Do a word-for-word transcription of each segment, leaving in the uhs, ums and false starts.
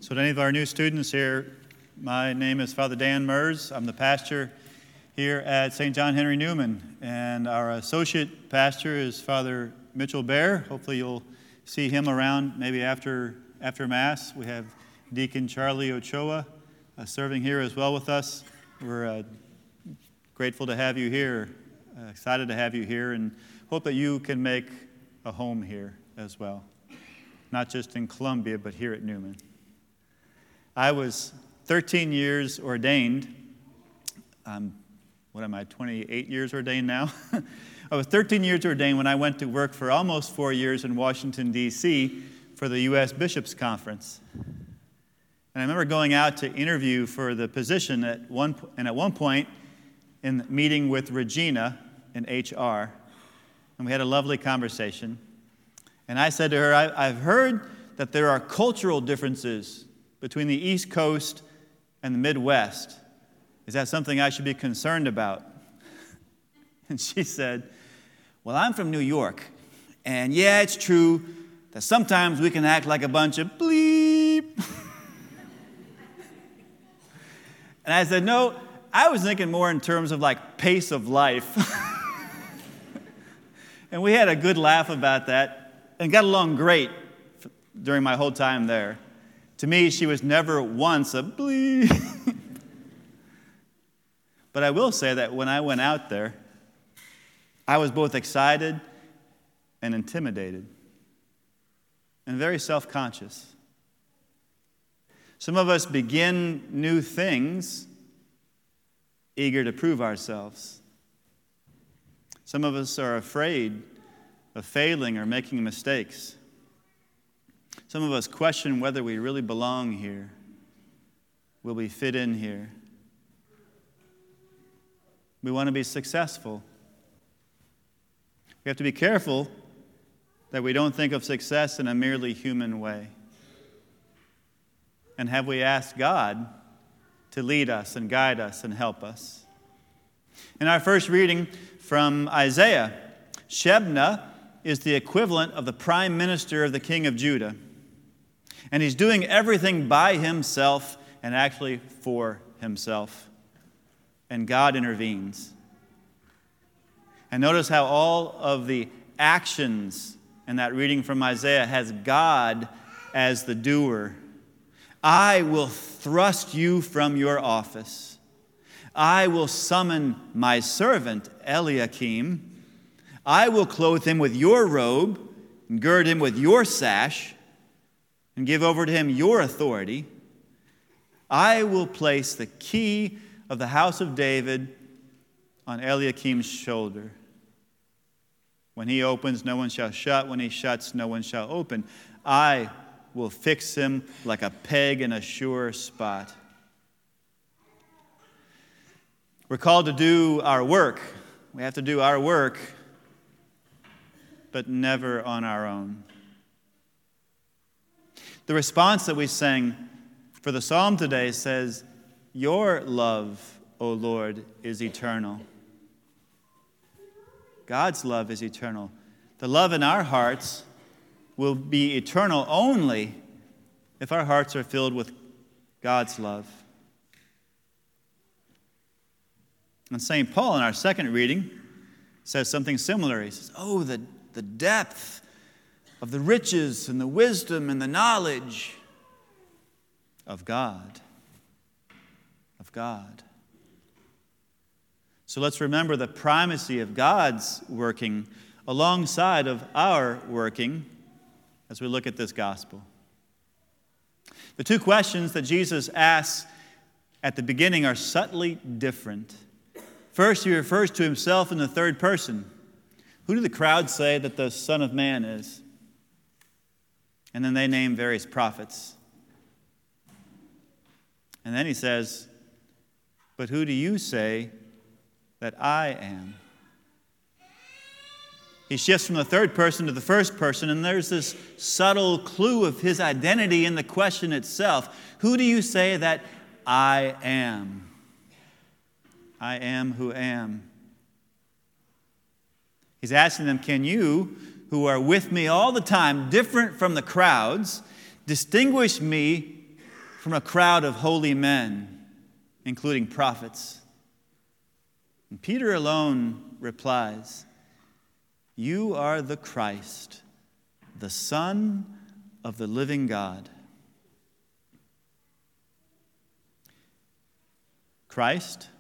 So to any of our new students here, my name is Father Dan Mers. I'm the pastor here at Saint John Henry Newman, and our associate pastor is Father Mitchell Bear. Hopefully you'll see him around maybe after after Mass. We have Deacon Charlie Ochoa uh, serving here as well with us. We're uh, grateful to have you here, uh, excited to have you here, and hope that you can make a home here as well. Not just in Columbia, but here at Newman. I was thirteen years ordained. Um, what am I, twenty-eight years ordained now? I was thirteen years ordained when I went to work for almost four years in Washington, D C for the U S Bishops' Conference. And I remember going out to interview for the position at one, and at one point in meeting with Regina in H R, and we had a lovely conversation. And I said to her, I, I've heard that there are cultural differences between the East Coast and the Midwest. Is that something I should be concerned about? And she said, well, I'm from New York, and yeah, it's true that sometimes we can act like a bunch of bleep. And I said, no, I was thinking more in terms of like pace of life. And we had a good laugh about that and got along great during my whole time there. To me, she was never once a bleep. But I will say that when I went out there, I was both excited and intimidated and very self-conscious. Some of us begin new things eager to prove ourselves. Some of us are afraid of failing or making mistakes. Some of us question whether we really belong here. Will we fit in here? We want to be successful. We have to be careful that we don't think of success in a merely human way. And have we asked God to lead us and guide us and help us? In our first reading from Isaiah, Shebna is the equivalent of the prime minister of the king of Judah. And he's doing everything by himself and actually for himself. And God intervenes. And notice how all of the actions in that reading from Isaiah has God as the doer. I will thrust you from your office. I will summon my servant Eliakim. I will clothe him with your robe and gird him with your sash and give over to him your authority. I will place the key of the house of David on Eliakim's shoulder. When he opens, no one shall shut. When he shuts, no one shall open. I will fix him like a peg in a sure spot. We're called to do our work. We have to do our work, but never on our own. The response that we sang for the psalm today says, your love, O Lord, is eternal. God's love is eternal. The love in our hearts will be eternal only if our hearts are filled with God's love. And Saint Paul, in our second reading, says something similar. He says, oh, the, the depth of the riches and the wisdom and the knowledge of God. Of God. So let's remember the primacy of God's working alongside of our working as we look at this gospel. The two questions that Jesus asks at the beginning are subtly different. First, he refers to himself in the third person. Who do the crowd say that the Son of Man is? And then they name various prophets. And then he says, but who do you say that I am? He shifts from the third person to the first person, and there's this subtle clue of his identity in the question itself. Who do you say that I am? I am who am. He's asking them, can you, who are with me all the time, different from the crowds, distinguish me from a crowd of holy men, including prophets. And Peter alone replies, "You are the Christ, the Son of the living God." Christ,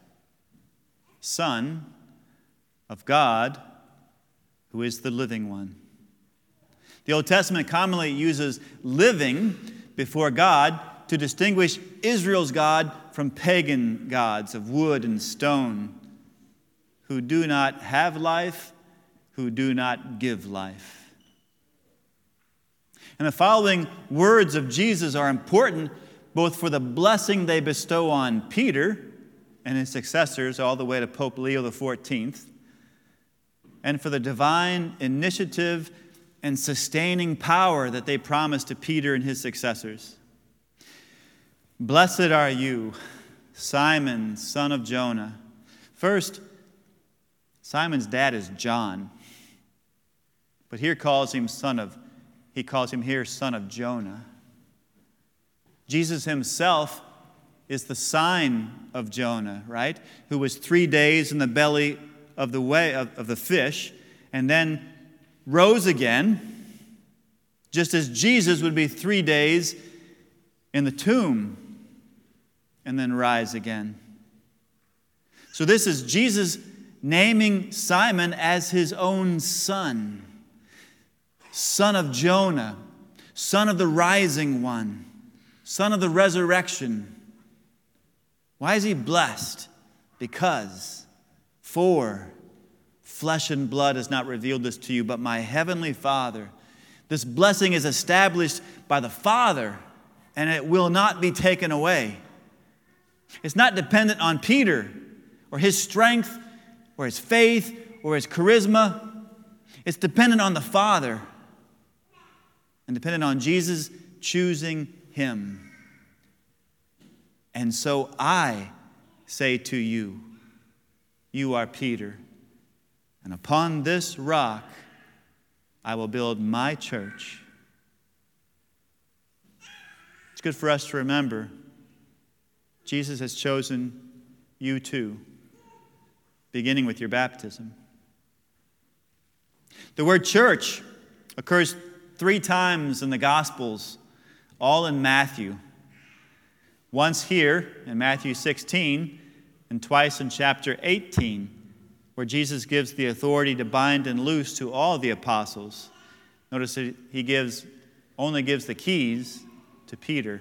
Son of God, who is the living one. The Old Testament commonly uses living before God to distinguish Israel's God from pagan gods of wood and stone, who do not have life, who do not give life. And the following words of Jesus are important both for the blessing they bestow on Peter and his successors all the way to Pope Leo the fourteenth, and for the divine initiative and sustaining power that they promise to Peter and his successors. "Blessed are you, Simon, son of Jonah." First, Simon's dad is John, but here calls him son of, he calls him here son of Jonah. Jesus himself is the sign of Jonah, right? Who was three days in the belly of the way of, of the fish, and then rose again, just as Jesus would be three days in the tomb and then rise again. So this is Jesus naming Simon as his own son, son of Jonah, son of the rising one, son of the resurrection. Why is he blessed? Because, for flesh and blood has not revealed this to you, but my heavenly Father. This blessing is established by the Father, and it will not be taken away. It's not dependent on Peter or his strength or his faith or his charisma. It's dependent on the Father and dependent on Jesus choosing him. And so I say to you, you are Peter, and upon this rock I will build my church. It's good for us to remember Jesus has chosen you too, beginning with your baptism. The word church occurs three times in the Gospels, all in Matthew. Once here in Matthew sixteen, and twice in chapter eighteen, where Jesus gives the authority to bind and loose to all the apostles. Notice that he gives, only gives the keys to Peter.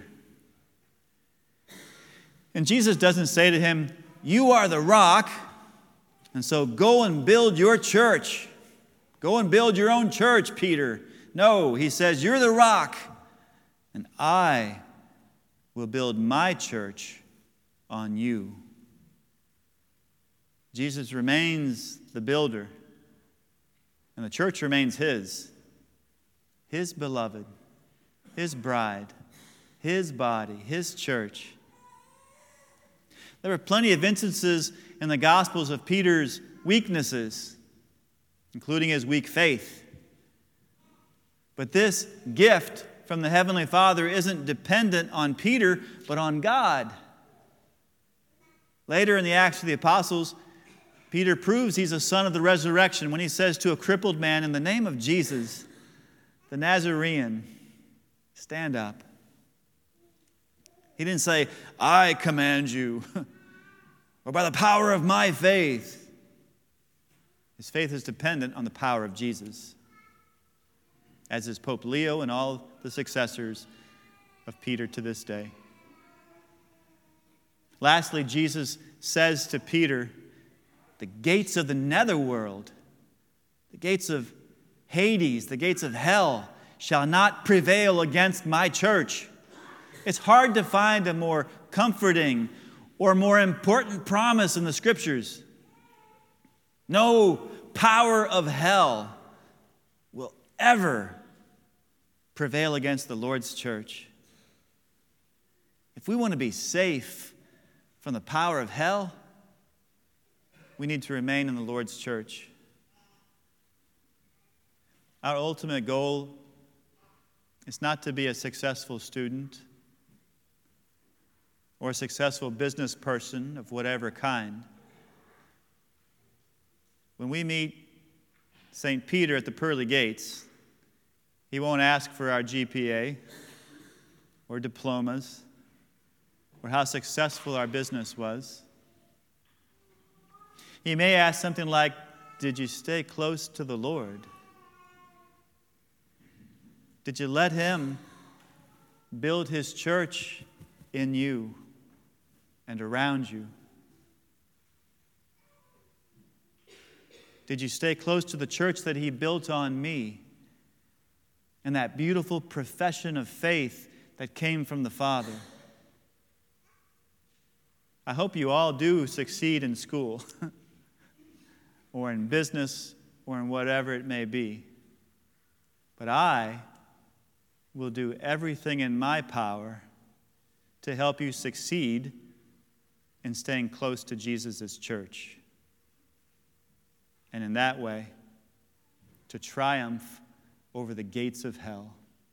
And Jesus doesn't say to him, "You are the rock, and so go and build your church. Go and build your own church, Peter." No, he says, "You're the rock, and I will build my church on you." Jesus remains the builder, and the church remains his, his beloved, his bride, his body, his church. There are plenty of instances in the Gospels of Peter's weaknesses, including his weak faith. But this gift from the Heavenly Father isn't dependent on Peter, but on God. Later in the Acts of the Apostles, Peter proves he's a son of the resurrection when he says to a crippled man, "In the name of Jesus, the Nazarene, stand up." He didn't say, "I command you," or "by the power of my faith." His faith is dependent on the power of Jesus, as is Pope Leo and all the successors of Peter to this day. Lastly, Jesus says to Peter, "The gates of the netherworld, the gates of Hades, the gates of hell, shall not prevail against my church." It's hard to find a more comforting or more important promise in the Scriptures. No power of hell will ever prevail against the Lord's church. If we want to be safe from the power of hell, we need to remain in the Lord's church. Our ultimate goal is not to be a successful student. or a successful business person of whatever kind, when we meet Saint Peter at the pearly gates, he won't ask for our G P A or diplomas or how successful our business was. He may ask something like, did you stay close to the Lord? Did you let him build his church in you and around you? Did you stay close to the church that he built on me and that beautiful profession of faith that came from the Father? I hope you all do succeed in school or in business or in whatever it may be. But I will do everything in my power to help you succeed in staying close to Jesus' church. And in that way, to triumph over the gates of hell.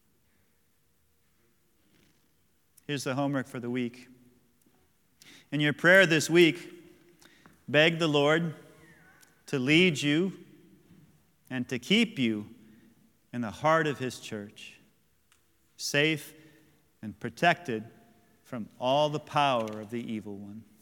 Here's the homework for the week. In your prayer this week, beg the Lord to lead you and to keep you in the heart of his church, safe and protected from all the power of the evil one.